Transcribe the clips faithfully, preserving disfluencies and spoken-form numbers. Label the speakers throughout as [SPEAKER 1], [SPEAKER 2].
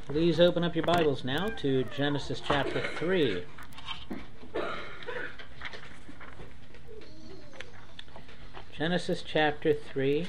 [SPEAKER 1] Please open up your Bibles now to Genesis chapter three. Genesis chapter three.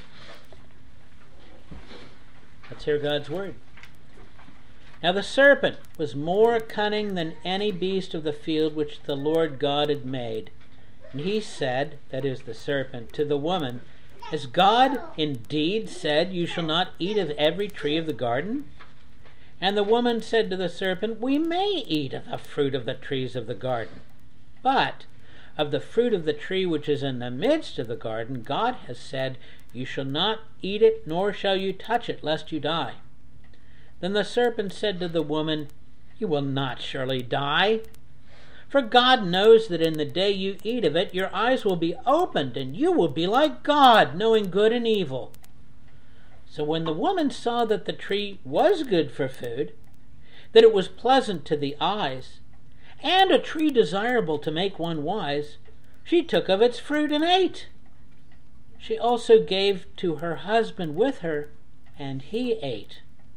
[SPEAKER 1] Let's hear God's word. Now the serpent was more cunning than any beast of the field which the Lord God had made. And he said, that is the serpent, to the woman, Has God indeed said, You shall not eat of every tree of the garden? And the woman said to the serpent, We may eat of the fruit of the trees of the garden. But of the fruit of the tree which is in the midst of the garden, God has said, You shall not eat it, nor shall you touch it, lest you die. Then the serpent said to the woman, You will not surely die. For God knows that in the day you eat of it, your eyes will be opened, and you will be like God, knowing good and evil. So when the woman saw that the tree was good for food, that it was pleasant to the eyes, and a tree desirable to make one wise, she took of its fruit and ate. She also gave to her husband with her, and he ate.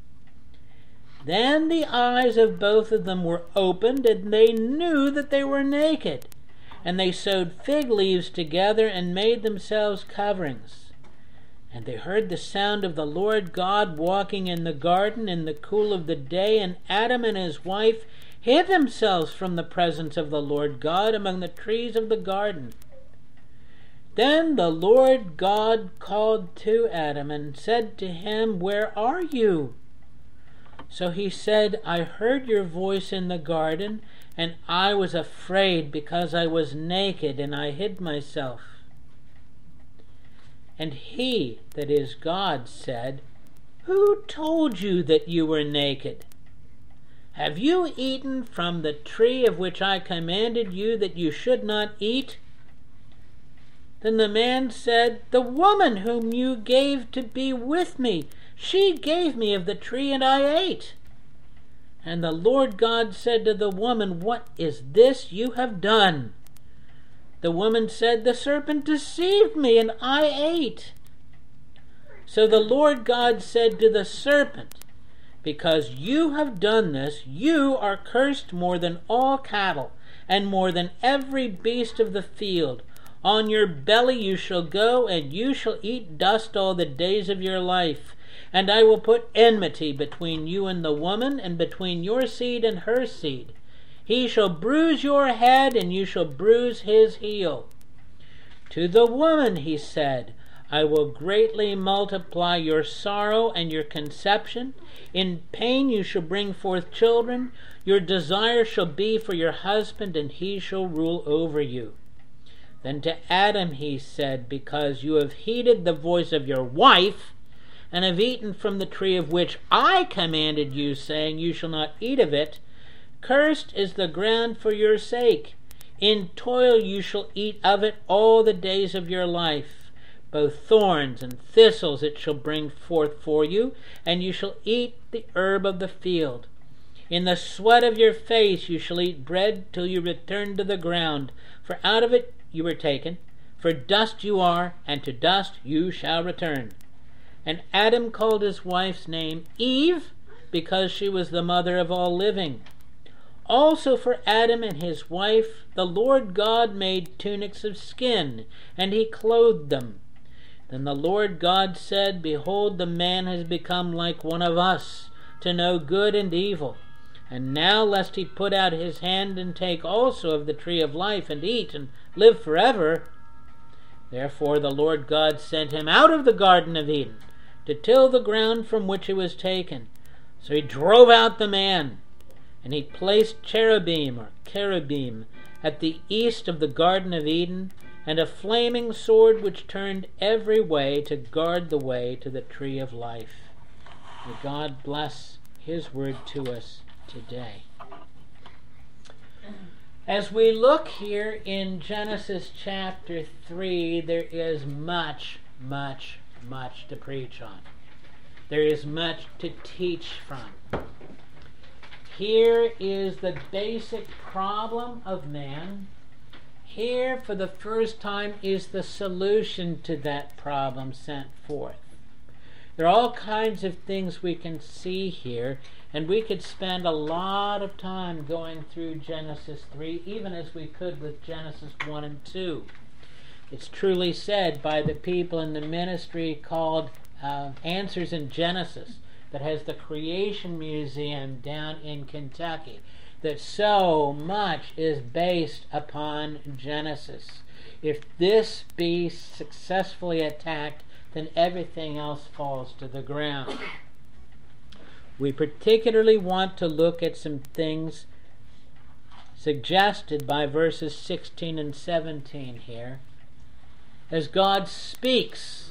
[SPEAKER 1] Then the eyes of both of them were opened, and they knew that they were naked. And they sewed fig leaves together and made themselves coverings. And they heard the sound of the Lord God walking in the garden in the cool of the day, and Adam and his wife hid themselves from the presence of the Lord God among the trees of the garden. Then the Lord God called to Adam and said to him, Where are you? So he said, I heard your voice in the garden, and I was afraid because I was naked, and I hid myself. And he, that is God, said, Who told you that you were naked? Have you eaten from the tree of which I commanded you that you should not eat? Then the man said, The woman whom you gave to be with me, she gave me of the tree, and I ate. And the Lord God said to the woman, What is this you have done? The woman said, The serpent deceived me, and I ate. So the Lord God said to the serpent, Because you have done this, you are cursed more than all cattle, and more than every beast of the field. On your belly you shall go, and you shall eat dust all the days of your life. And I will put enmity between you and the woman, and between your seed and her seed. He shall bruise your head, and you shall bruise his heel. To the woman he said, I will greatly multiply your sorrow and your conception. In pain you shall bring forth children. Your desire shall be for your husband, and he shall rule over you. Then to Adam he said, Because you have heeded the voice of your wife, and have eaten from the tree of which I commanded you, saying, You shall not eat of it, cursed is the ground for your sake. In toil you shall eat of it all the days of your life. Both thorns and thistles it shall bring forth for you, and you shall eat the herb of the field. In the sweat of your face you shall eat bread till you return to the ground, for out of it you were taken. For dust you are, and to dust you shall return. And Adam called his wife's name Eve, because she was the mother of all living. Also for Adam and his wife the Lord God made tunics of skin, and he clothed them. Then the Lord God said, Behold, the man has become like one of us, to know good and evil. And now lest he put out his hand and take also of the tree of life, and eat, and live forever. Therefore the Lord God sent him out of the Garden of Eden, to till the ground from which he was taken. So he drove out the man. And he placed cherubim, or cherubim, at the east of the Garden of Eden, and a flaming sword which turned every way to guard the way to the tree of life. May God bless his word to us today. As we look here in Genesis chapter three, there is much, much, much to preach on. There is much to teach from. Here is the basic problem of man. Here, for the first time, is the solution to that problem sent forth. There are all kinds of things we can see here, and we could spend a lot of time going through Genesis three, even as we could with Genesis one and two. It's truly said by the people in the ministry called uh, Answers in Genesis, that has the Creation Museum down in Kentucky, that so much is based upon Genesis. If this be successfully attacked, then everything else falls to the ground. We particularly want to look at some things suggested by verses sixteen and seventeen here. As God speaks,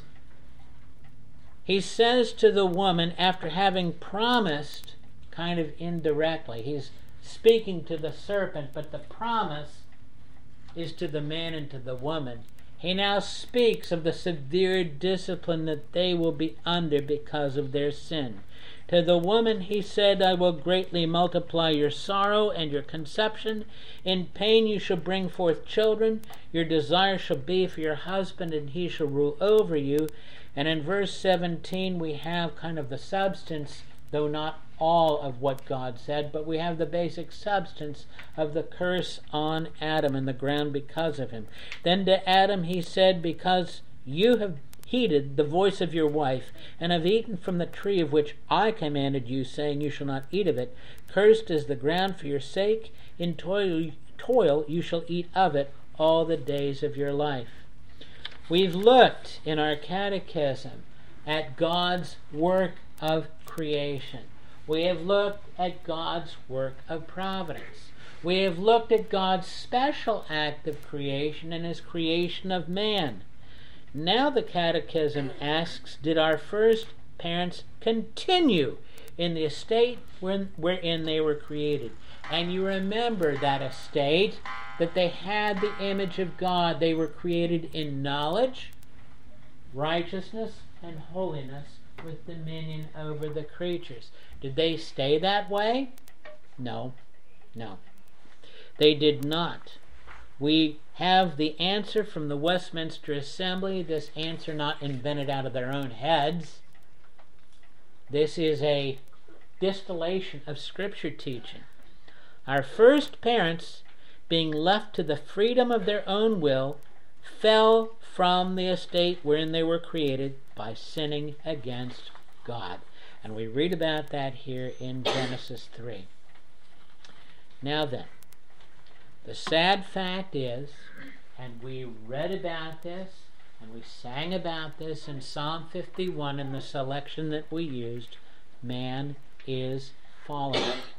[SPEAKER 1] he says to the woman, after having promised, kind of indirectly, he's speaking to the serpent, but the promise is to the man and to the woman. He now speaks of the severe discipline that they will be under because of their sin. To the woman he said, I will greatly multiply your sorrow and your conception. In pain you shall bring forth children. Your desire shall be for your husband, and he shall rule over you. And in verse seventeen we have kind of the substance, though not all of what God said, but we have the basic substance of the curse on Adam and the ground because of him. Then to Adam he said, because you have heeded the voice of your wife, and have eaten from the tree of which I commanded you, saying, you shall not eat of it. Cursed is the ground for your sake. In toil, toil you shall eat of it all the days of your life. We've looked in our catechism at God's work of creation. We have looked at God's work of providence. We have looked at God's special act of creation and his creation of man. Now the Catechism asks, did our first parents continue in the estate wherein they were created? And you remember that estate, that they had the image of God. They were created in knowledge, righteousness, and holiness, with dominion over the creatures. Did they stay that way? No. No. They did not. We have the answer from the Westminster Assembly, this answer not invented out of their own heads. This is a distillation of Scripture teaching. Our first parents, being left to the freedom of their own will, fell from the estate wherein they were created by sinning against God. And we read about that here in Genesis three. Now then, the sad fact is, and we read about this, and we sang about this in Psalm fifty-one in the selection that we used, man is fallen.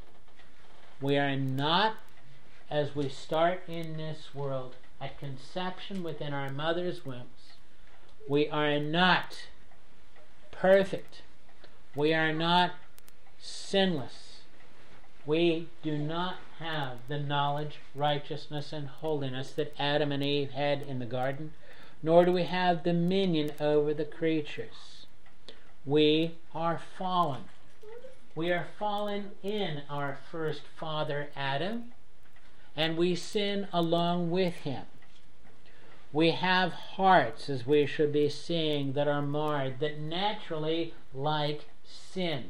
[SPEAKER 1] We are not, as we start in this world, at conception within our mother's wombs, we are not perfect. We are not sinless. We do not have the knowledge, righteousness, and holiness that Adam and Eve had in the garden, nor do we have dominion over the creatures. We are fallen. We are fallen in our first father, Adam, and we sin along with him. We have hearts, as we should be seeing, that are marred, that naturally like sin.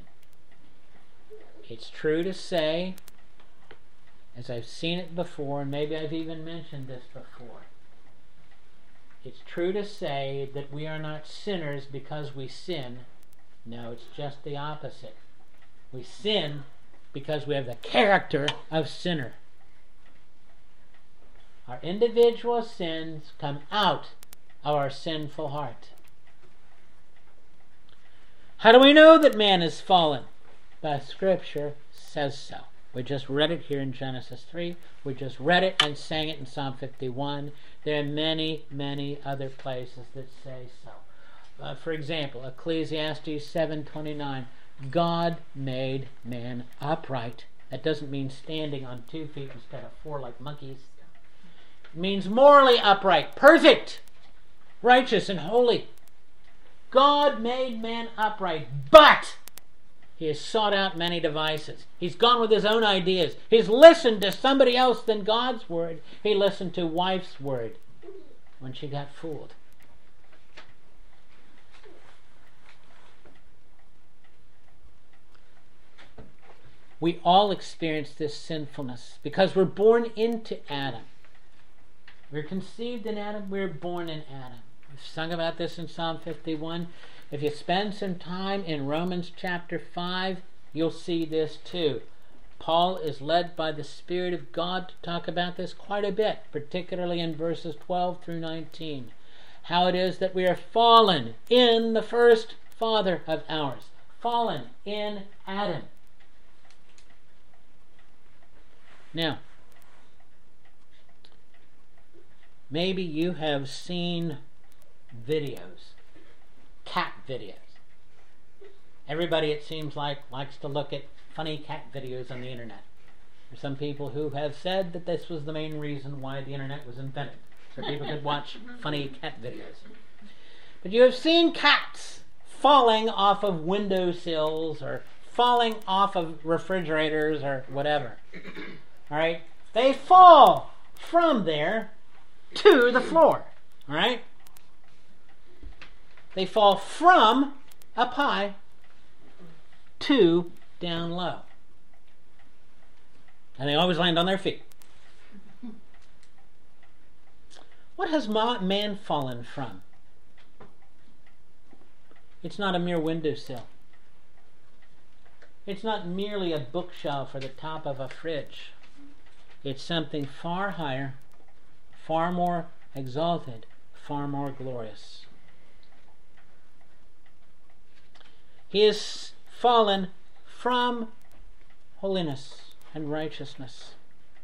[SPEAKER 1] It's true to say, as I've seen it before, and maybe I've even mentioned this before, it's true to say that we are not sinners because we sin. No, it's just the opposite. We sin because we have the character of sinner. Our individual sins come out of our sinful heart. How do we know that man is fallen? The Scripture says so. We just read it here in Genesis three. We just read it and sang it in Psalm fifty-one. There are many, many other places that say so. Uh, for example, Ecclesiastes seven twenty-nine. God made man upright. That doesn't mean standing on two feet instead of four like monkeys. It means morally upright, perfect, righteous, and holy. God made man upright, but he has sought out many devices. He's gone with his own ideas. He's listened to somebody else than God's word. He listened to wife's word when she got fooled. We all experience this sinfulness because we're born into Adam. We're conceived in Adam, we're born in Adam. We've sung about this in Psalm fifty-one. If you spend some time in Romans chapter five, you'll see this too. Paul is led by the Spirit of God to talk about this quite a bit, particularly in verses twelve through nineteen. How it is that we are fallen in the first father of ours. Fallen in Adam. Now, maybe you have seen videos, cat videos. Everybody, it seems like, likes to look at funny cat videos on the internet. There are some people who have said that this was the main reason why the internet was invented, so people could watch funny cat videos. But you have seen cats falling off of windowsills or falling off of refrigerators or whatever. All right? They fall from there to the floor. All right? They fall from up high to down low. And they always land on their feet. What has man fallen from? It's not a mere windowsill. It's not merely a bookshelf or the top of a fridge. It's something far higher, far more exalted, far more glorious. He is fallen from holiness and righteousness.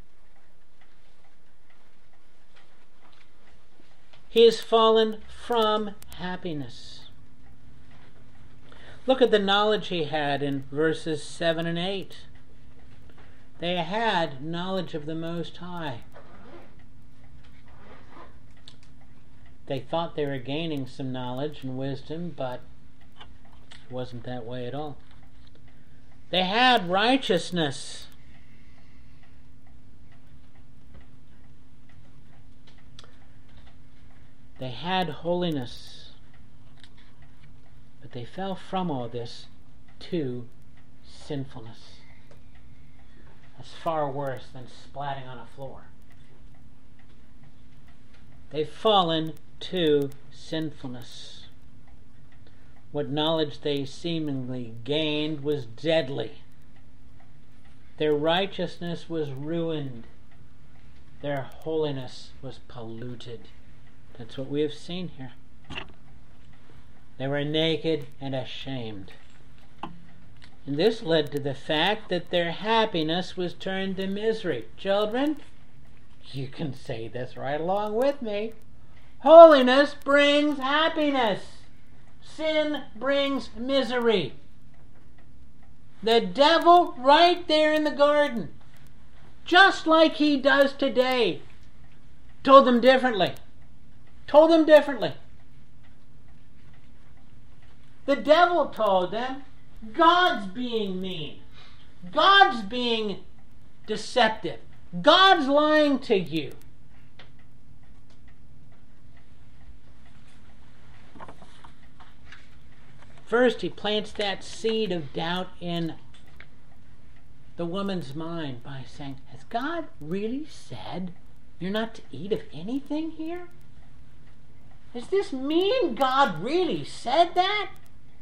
[SPEAKER 1] He is fallen from happiness. Look at the knowledge he had in verses seven and eight. They had knowledge of the Most High. They thought they were gaining some knowledge and wisdom, but it wasn't that way at all. They had righteousness. They had holiness. But they fell from all this to sinfulness. That's far worse than splatting on a floor. They've fallen to sinfulness. What knowledge they seemingly gained was deadly. Their righteousness was ruined. Their holiness was polluted. That's what we have seen here. They were naked and ashamed. And this led to the fact that their happiness was turned to misery. Children, you can say this right along with me. Holiness brings happiness. Sin brings misery. The devil, right there in the garden, just like he does today, told them differently. Told them differently. The devil told them, God's being mean. God's being deceptive. God's lying to you. First, he plants that seed of doubt in the woman's mind by saying, has God really said you're not to eat of anything here? Does this mean God really said that?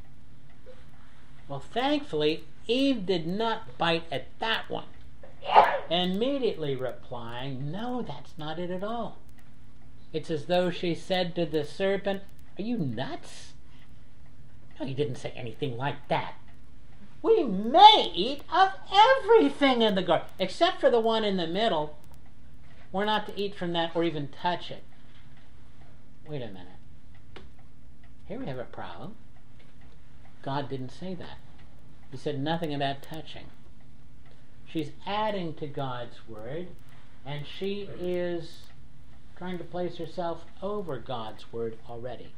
[SPEAKER 1] Well, thankfully, Eve did not bite at that one, immediately replying, no, that's not it at all. It's as though she said to the serpent, are you nuts? No, he didn't say anything like that. We may eat of everything in the garden, except for the one in the middle. We're not to eat from that or even touch it. Wait a minute. Here we have a problem. God didn't say that. He said nothing about touching. She's adding to God's word, and she is trying to place herself over God's word already.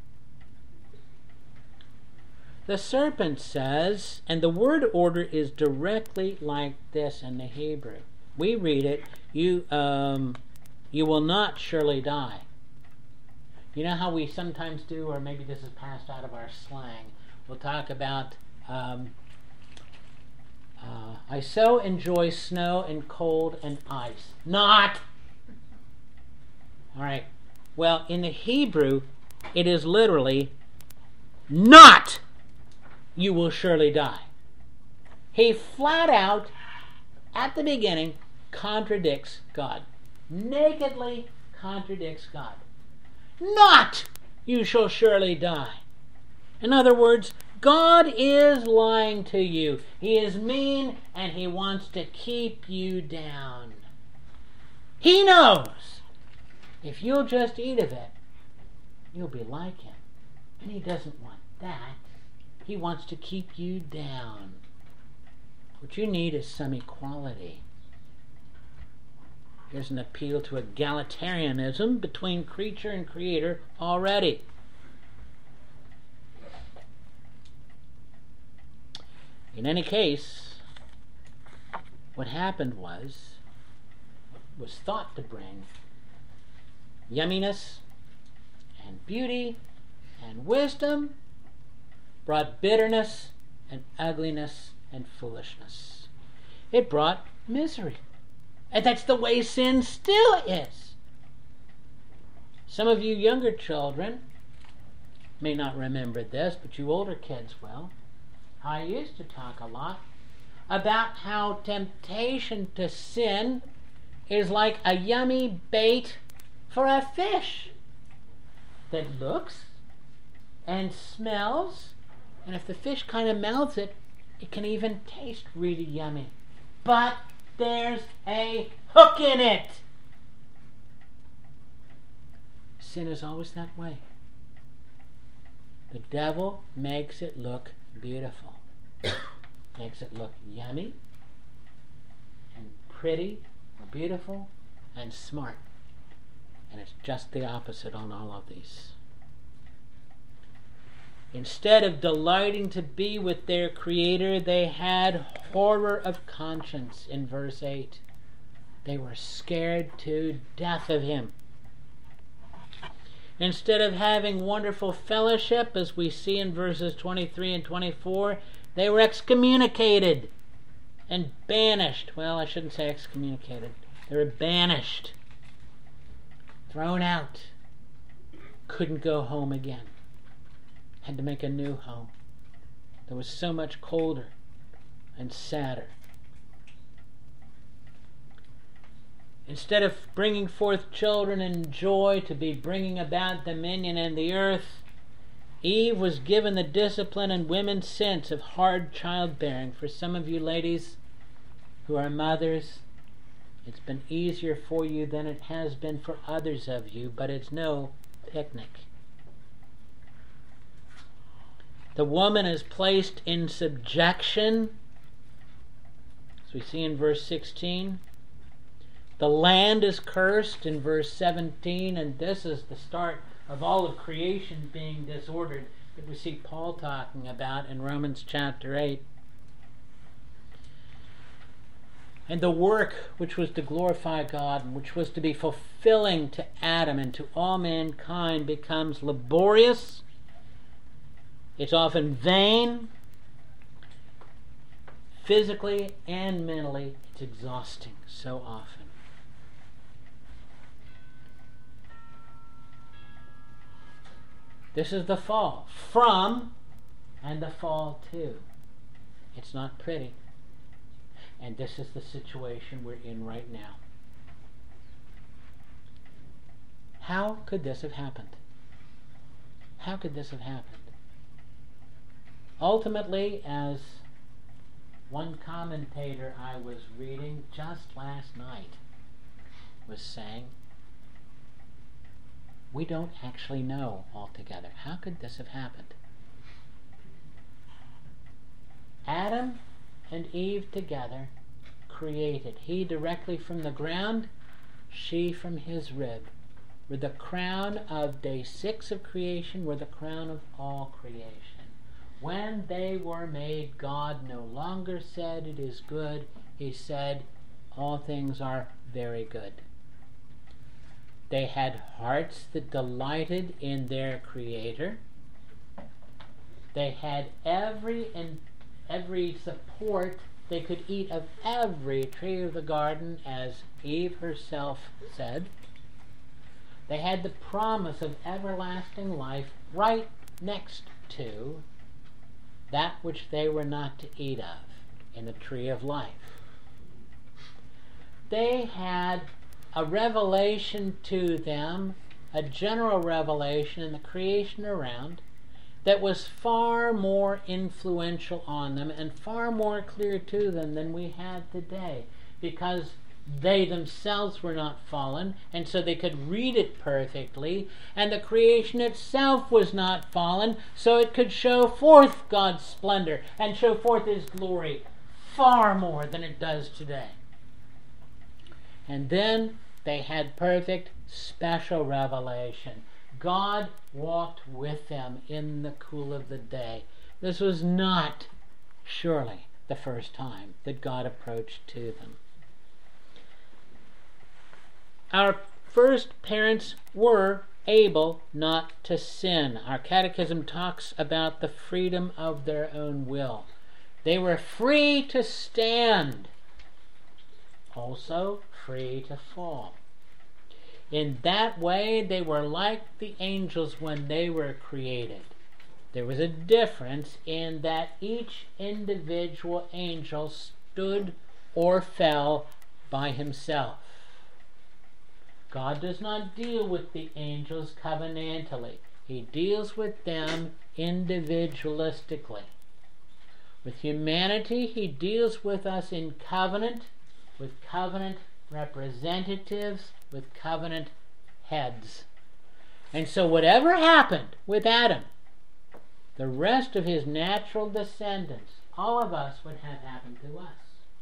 [SPEAKER 1] The serpent says, and the word order is directly like this in the Hebrew. We read it, you, um, you will not surely die. You know how we sometimes do, or maybe this is passed out of our slang, we'll talk about um, Uh, I so enjoy snow and cold and ice. Not! All right. Well, in the Hebrew, it is literally, not! You will surely die. He flat out, at the beginning, contradicts God. Nakedly contradicts God. Not! You shall surely die. In other words, God is lying to you. He is mean and he wants to keep you down. He knows if you'll just eat of it, you'll be like him. And he doesn't want that. He wants to keep you down. What you need is some equality. There's an appeal to egalitarianism between creature and creator already. In any case, what happened was, was thought to bring yumminess and beauty and wisdom, brought bitterness and ugliness and foolishness. It brought misery. And that's the way sin still is. Some of you younger children may not remember this, but you older kids will. I used to talk a lot about how temptation to sin is like a yummy bait for a fish that looks and smells, and if the fish kind of mouths it, it can even taste really yummy. But there's a hook in it. Sin is always that way. The devil makes it look beautiful. Makes it look yummy and pretty or beautiful and smart. And it's just the opposite on all of these. Instead of delighting to be with their Creator, they had horror of conscience in verse eight. They were scared to death of Him. Instead of having wonderful fellowship, as we see in verses twenty-three and twenty-four, they were excommunicated and banished. Well, I shouldn't say excommunicated. They were banished, thrown out, couldn't go home again. Had to make a new home that was so much colder and sadder. Instead of bringing forth children in joy to be bringing about dominion in the earth, Eve was given the discipline and women's sense of hard childbearing. For some of you ladies who are mothers, it's been easier for you than it has been for others of you, but it's no picnic. The woman is placed in subjection, as we see in verse sixteen. The land is cursed in verse seventeen, and this is the start of all of creation being disordered that we see Paul talking about in Romans chapter eight. And the work which was to glorify God, and which was to be fulfilling to Adam and to all mankind, becomes laborious. It's often vain. Physically and mentally, it's exhausting so often. This is the fall from and the fall to. It's not pretty. And this is the situation we're in right now. How could this have happened? How could this have happened? Ultimately, as one commentator I was reading just last night was saying, we don't actually know altogether. How could this have happened? Adam and Eve together created. He directly from the ground, she from his rib. Were the crown of day six of creation, were the crown of all creation. When they were made, God no longer said it is good. He said all things are very good. They had hearts that delighted in their Creator. They had every and every support they could eat of every tree of the garden, as Eve herself said. They had the promise of everlasting life right next to that which they were not to eat of in the tree of life. They had a revelation to them, a general revelation in the creation around, that was far more influential on them and far more clear to them than we have today, because they themselves were not fallen, and so they could read it perfectly, and the creation itself was not fallen, so it could show forth God's splendor and show forth His glory far more than it does today. And then they had perfect special revelation. God walked with them in the cool of the day. This was not, surely, the first time that God approached to them. Our first parents were able not to sin. Our catechism talks about the freedom of their own will. They were free to stand, also free to fall. In that way, they were like the angels when they were created. There was a difference in that each individual angel stood or fell by himself. God does not deal with the angels covenantally. He deals with them individualistically. With humanity, He deals with us in covenant, with covenant representatives, with covenant heads. And so whatever happened with Adam, the rest of his natural descendants, all of us, would have happened to us.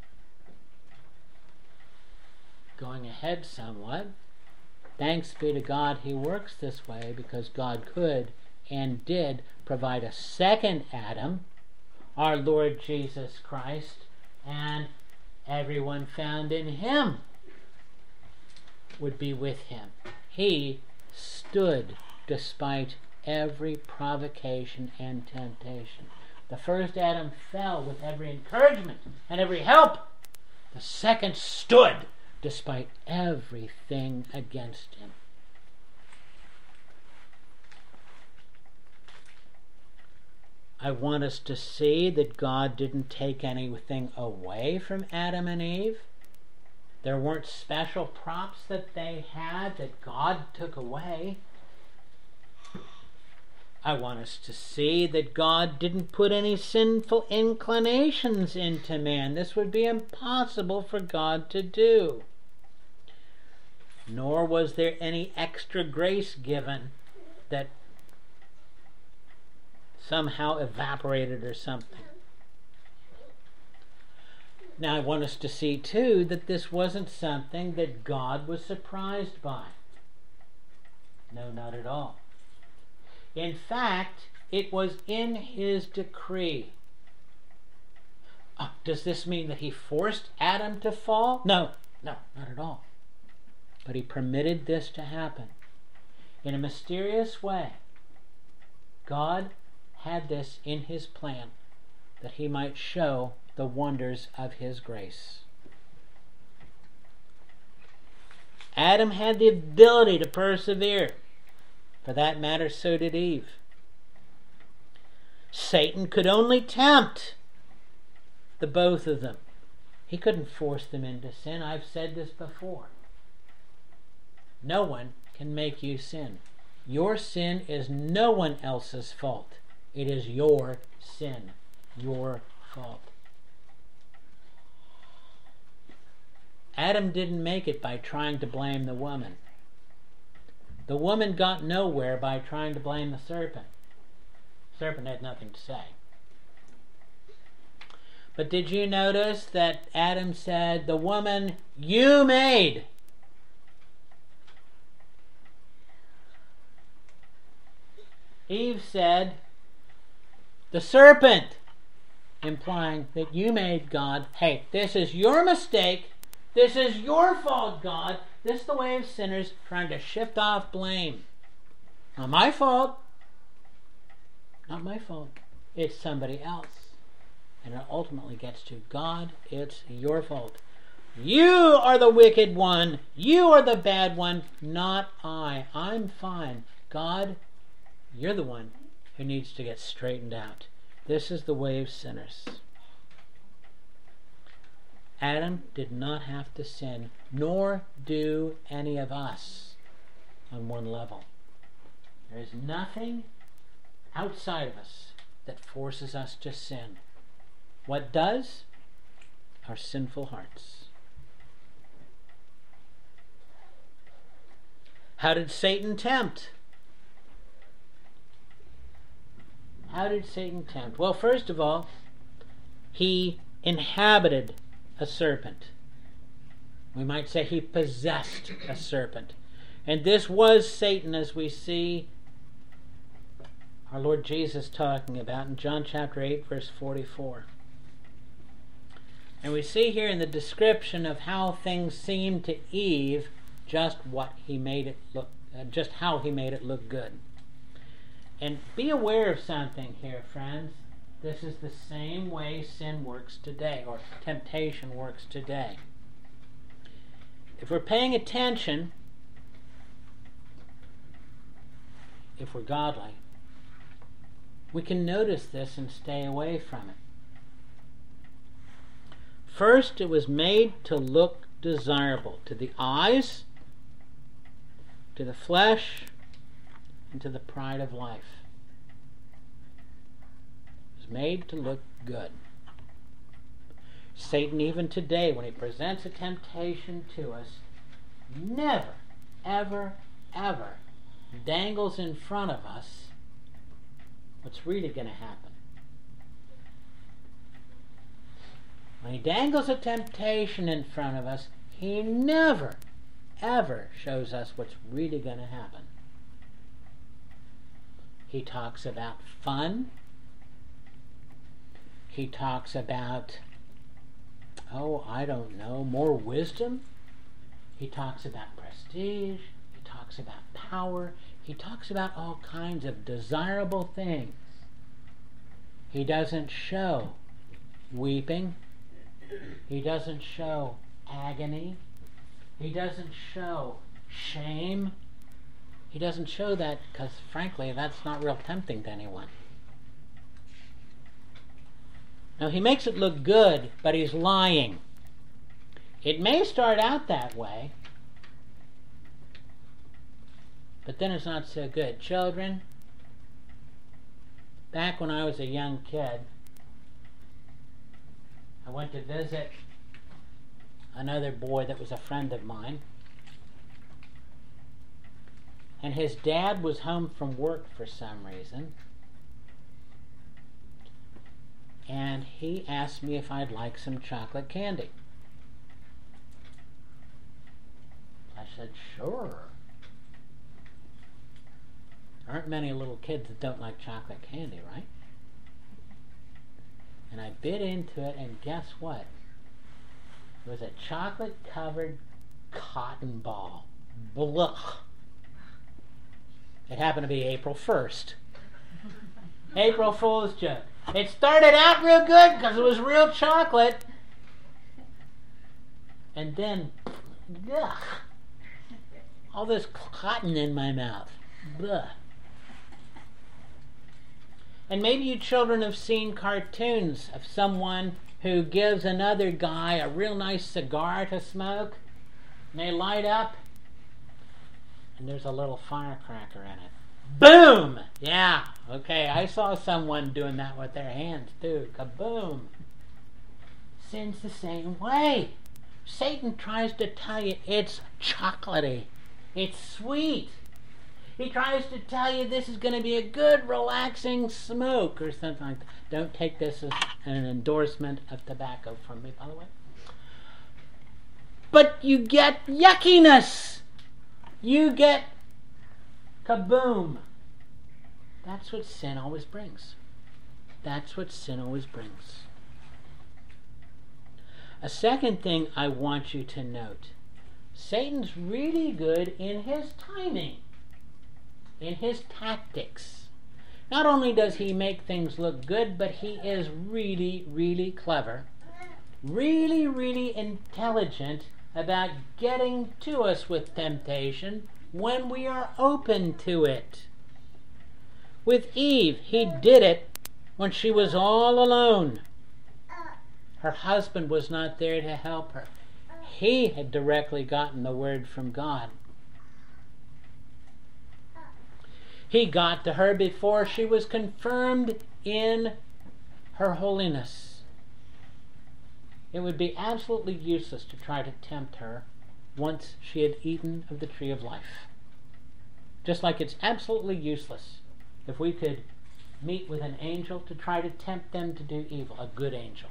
[SPEAKER 1] Going ahead somewhat, thanks be to God He works this way, because God could and did provide a second Adam, our Lord Jesus Christ, and everyone found in Him would be with Him. He stood despite every provocation and temptation. The first Adam fell with every encouragement and every help. The second stood despite everything against him. I want us to see that God didn't take anything away from Adam and Eve. There weren't special props that they had that God took away. I want us to see that God didn't put any sinful inclinations into man. This would be impossible for God to do. Nor was there any extra grace given that somehow evaporated or something. Now I want us to see too that this wasn't something that God was surprised by. No, not at all. In fact, it was in His decree. Oh, does this mean that He forced Adam to fall? No, no, not at all. But He permitted this to happen. In a mysterious way, God had this in His plan, that He might show the wonders of His grace. Adam had the ability to persevere. For that matter, so did Eve. Satan could only tempt the both of them. He couldn't force them into sin. I've said this before. No one can make you sin. Your sin is no one else's fault. It is your sin, your fault. Adam didn't make it by trying to blame the woman. The woman got nowhere by trying to blame the serpent. The serpent had nothing to say. But did you notice that Adam said, "The woman you made"? Eve said, "The serpent," implying that you made God. Hey, this is your mistake. This is your fault, God. This is the way of sinners trying to shift off blame. Not my fault. Not my fault. It's somebody else. And it ultimately gets to God, it's your fault. You are the wicked one. You are the bad one, not I. I'm fine. God, you're the one who needs to get straightened out. This is the way of sinners. Adam did not have to sin, nor do any of us on one level. There is nothing outside of us that forces us to sin. What does? Our sinful hearts. How did Satan tempt? How did Satan tempt? Well, first of all, he inhabited a serpent. We might say he possessed a serpent. And this was Satan, as we see our Lord Jesus talking about in John chapter eight, verse forty-four. And we see here in the description of how things seemed to Eve, just what he made it look, uh, just how he made it look good. And be aware of something here, friends. This is the same way sin works today, or temptation works today. If we're paying attention, if we're godly, we can notice this and stay away from it. First, it was made to look desirable to the eyes, to the flesh, and to the pride of life. It was made to look good. Satan, even today, when he presents a temptation to us, never, ever, ever dangles in front of us what's really going to happen. When he dangles a temptation in front of us, he never, ever shows us what's really going to happen. He talks about fun. He talks about, oh, I don't know, more wisdom. He talks about prestige. He talks about power. He talks about all kinds of desirable things. He doesn't show weeping. He doesn't show agony. He doesn't show shame. He doesn't show that because, frankly, that's not real tempting to anyone. Now, he makes it look good, but he's lying. It may start out that way, but then it's not so good. Children, back when I was a young kid, I went to visit another boy that was a friend of mine. And his dad was home from work for some reason. And he asked me if I'd like some chocolate candy. I said, sure. There aren't many little kids that don't like chocolate candy, right? And I bit into it, and guess what? It was a chocolate-covered cotton ball. Blah. It happened to be April first. April Fool's joke. It started out real good because it was real chocolate. And then, ugh, all this cotton in my mouth. Blah. And maybe you children have seen cartoons of someone who gives another guy a real nice cigar to smoke, and they light up, and there's a little firecracker in it. Boom! Yeah, okay, I saw someone doing that with their hands too. Kaboom! Sin's the same way. Satan tries to tell you it's chocolatey, it's sweet. He tries to tell you this is going to be a good, relaxing smoke or something like that. Don't take this as an endorsement of tobacco from me, by the way. But you get yuckiness. You get kaboom. That's what sin always brings. That's what sin always brings. A second thing I want you to note. Satan's really good in his timing, in his tactics. Not only does he make things look good, but he is really, really clever, really, really intelligent about getting to us with temptation when we are open to it. With Eve, he did it when she was all alone. Her husband was not there to help her. He had directly gotten the word from God. He got to her before she was confirmed in her holiness. It would be absolutely useless to try to tempt her once she had eaten of the tree of life. Just like it's absolutely useless if we could meet with an angel to try to tempt them to do evil, a good angel.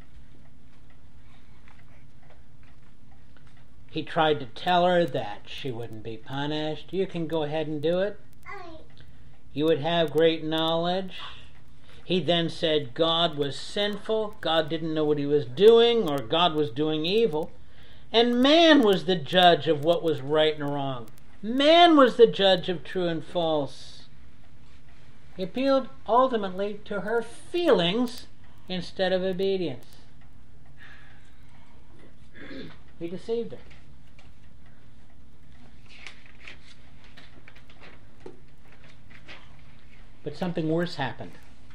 [SPEAKER 1] He tried to tell her that she wouldn't be punished. You can go ahead and do it. You would have great knowledge. He then said God was sinful, God didn't know what he was doing, or God was doing evil, and man was the judge of what was right and wrong. Man was the judge of true and false. He appealed ultimately to her feelings instead of obedience. He deceived her. But something worse happened.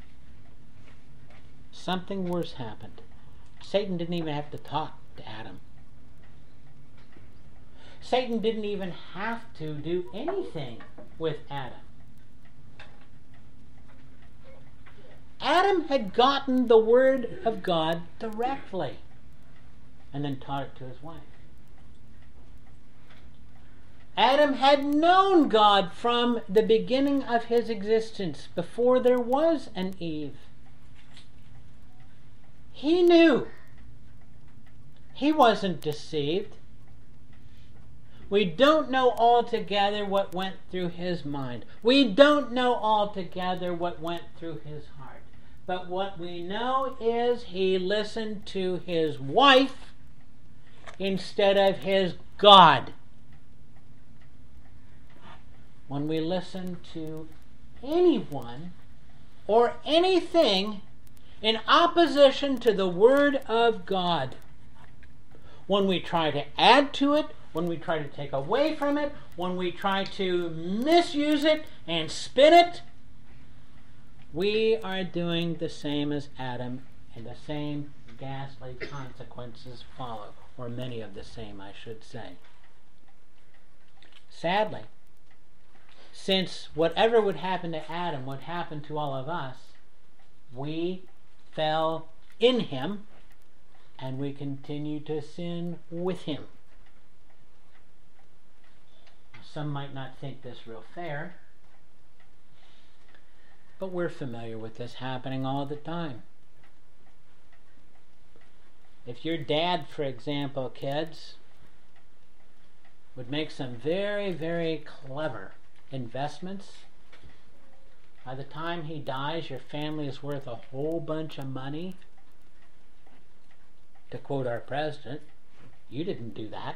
[SPEAKER 1] Something worse happened. Satan didn't even have to talk to Adam. Satan didn't even have to do anything with Adam. Adam had gotten the word of God directly and then taught it to his wife. Adam had known God from the beginning of his existence, before there was an Eve. He knew. He wasn't deceived. We don't know altogether what went through his mind. We don't know altogether what went through his heart. But what we know is he listened to his wife instead of his God. When we listen to anyone or anything in opposition to the Word of God, when we try to add to it, when we try to take away from it, when we try to misuse it and spin it, we are doing the same as Adam, and the same ghastly consequences follow, or many of the same, I should say. Sadly, since whatever would happen to Adam would happen to all of us, we fell in him, and we continue to sin with him. Some might not think this real fair, but we're familiar with this happening all the time. If your dad, for example, kids, would make some very, very clever investments, by the time he dies, your family is worth a whole bunch of money. To quote our president, you didn't do that.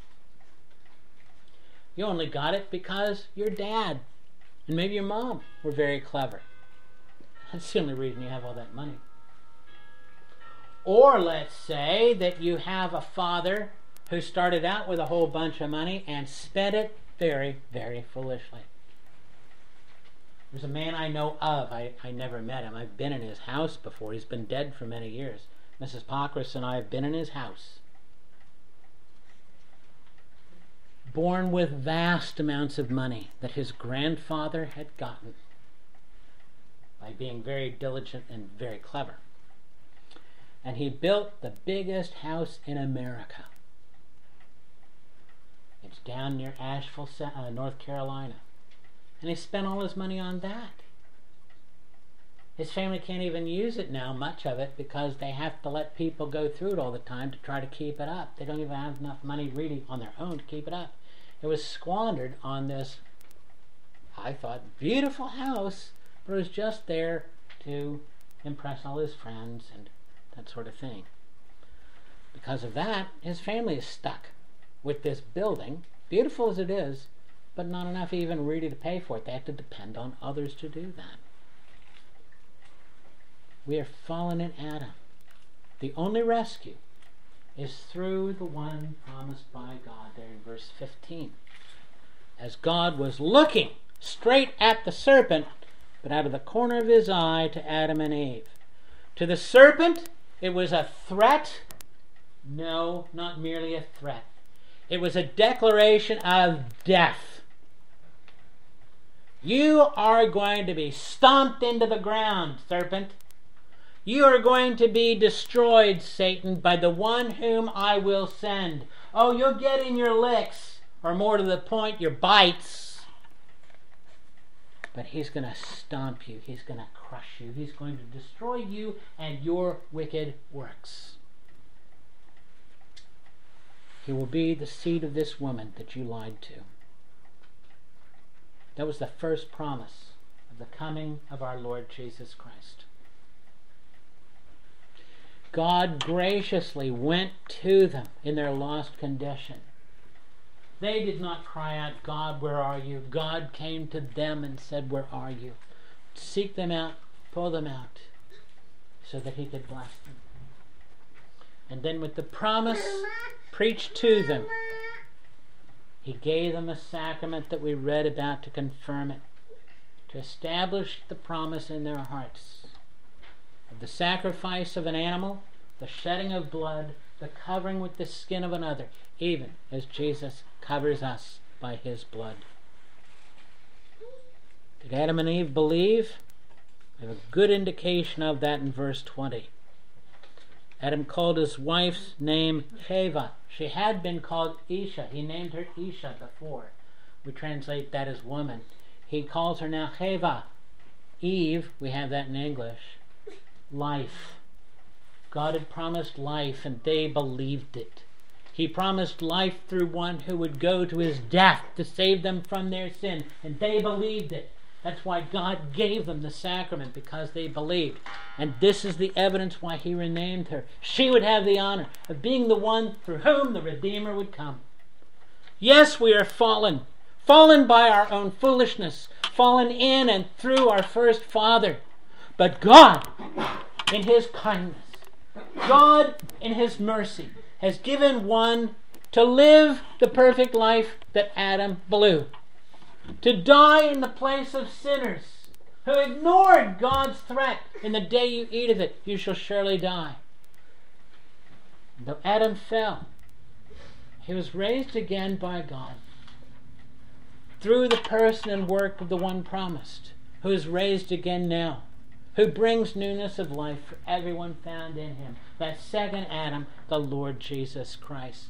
[SPEAKER 1] You only got it because your dad and maybe your mom were very clever. That's the only reason you have all that money. Or let's say that you have a father who started out with a whole bunch of money and spent it very, very foolishly. There's a man I know of. I, I never met him. I've been in his house before. He's been dead for many years. Missus Pockris and I have been in his house. Born with vast amounts of money that his grandfather had gotten by being very diligent and very clever. And he built the biggest house in America. It's down near Asheville, uh, North Carolina. And he spent all his money on that. His family can't even use it now, much of it, because they have to let people go through it all the time to try to keep it up. They don't even have enough money really on their own to keep it up. It was squandered on this, I thought, beautiful house, but it was just there to impress all his friends and that sort of thing. Because of that, his family is stuck with this building, beautiful as it is, but not enough even really to pay for it. They have to depend on others to do that. We are fallen in Adam. The only rescue is through the one promised by God there in verse fifteen. As God was looking straight at the serpent, but out of the corner of his eye to Adam and Eve. To the serpent, it was a threat. No, not merely a threat. It was a declaration of death. You are going to be stomped into the ground, serpent. You are going to be destroyed, Satan, by the one whom I will send. Oh, you'll get in your licks, or more to the point, your bites. But he's going to stomp you. He's going to crush you. He's going to destroy you and your wicked works. He will be the seed of this woman that you lied to. That was the first promise of the coming of our Lord Jesus Christ. God graciously went to them in their lost condition. They did not cry out, God, where are you? God came to them and said, where are you? Seek them out, pull them out, so that he could bless them. And then with the promise preached to them, he gave them a sacrament that we read about to confirm it, to establish the promise in their hearts of the sacrifice of an animal, the shedding of blood, the covering with the skin of another, even as Jesus covers us by his blood. Did Adam and Eve believe? We have a good indication of that in verse twenty. Adam called his wife's name Chava. She had been called Isha. He named her Isha before. We translate that as woman. He calls her now Chava. Eve, we have that in English, life. God had promised life, and they believed it. He promised life through one who would go to his death to save them from their sin, and they believed it. That's why God gave them the sacrament, because they believed. And this is the evidence why he renamed her. She would have the honor of being the one through whom the Redeemer would come. Yes, we are fallen. Fallen by our own foolishness. Fallen in and through our first father. But God, in his kindness, God, in his mercy, has given one to live the perfect life that Adam blew. To die in the place of sinners who ignored God's threat, in the day you eat of it, you shall surely die. Though Adam fell, he was raised again by God through the person and work of the one promised, who is raised again now, who brings newness of life for everyone found in him. That second Adam, the Lord Jesus Christ.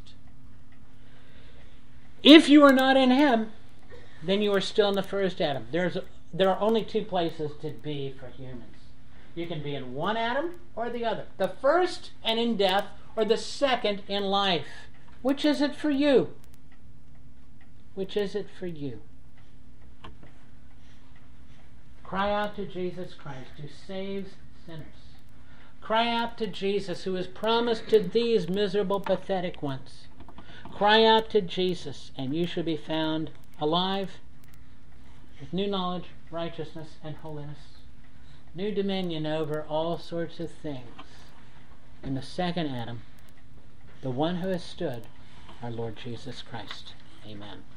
[SPEAKER 1] If you are not in him, then you are still in the first Adam. There's a, there are only two places to be for humans. You can be in one Adam or the other. The first and in death, or the second in life. Which is it for you? Which is it for you? Cry out to Jesus Christ, who saves sinners. Cry out to Jesus, who is promised to these miserable, pathetic ones. Cry out to Jesus, and you shall be found alive with new knowledge, righteousness, and holiness. New dominion over all sorts of things. In the second Adam, the one who has stood, our Lord Jesus Christ. Amen.